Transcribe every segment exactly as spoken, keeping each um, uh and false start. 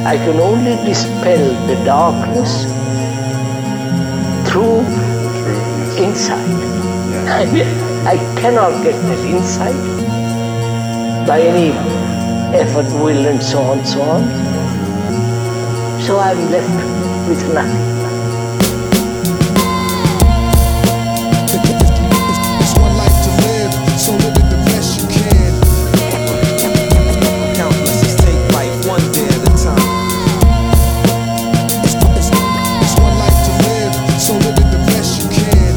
I can only dispel the darkness through insight. I, I cannot get that insight by any effort, will, and so on, so on. So I'm left with nothing. It's one life to live, so live it the best you can. Count blessings, take life one day at a time. It's, it's, it's one life to live, so live it the best you can.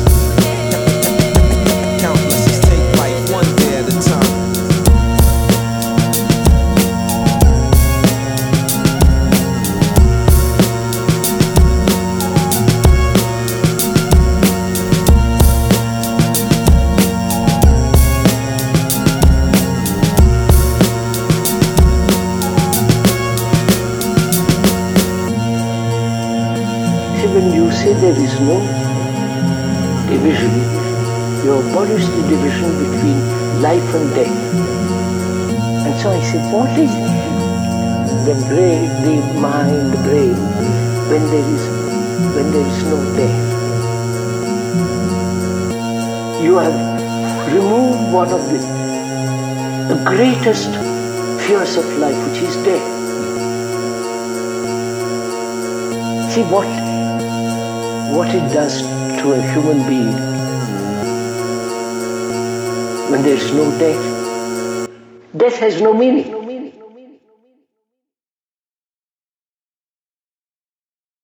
Count blessings, take life one day at a time. When you say there is no division, you abolish the division between life and death. And so I said, what is the brain, the mind, the brain, when there is when there is no death? You have removed one of the, the greatest fears of life, which is death. See what what it does to a human being when there is no death. Death has no meaning.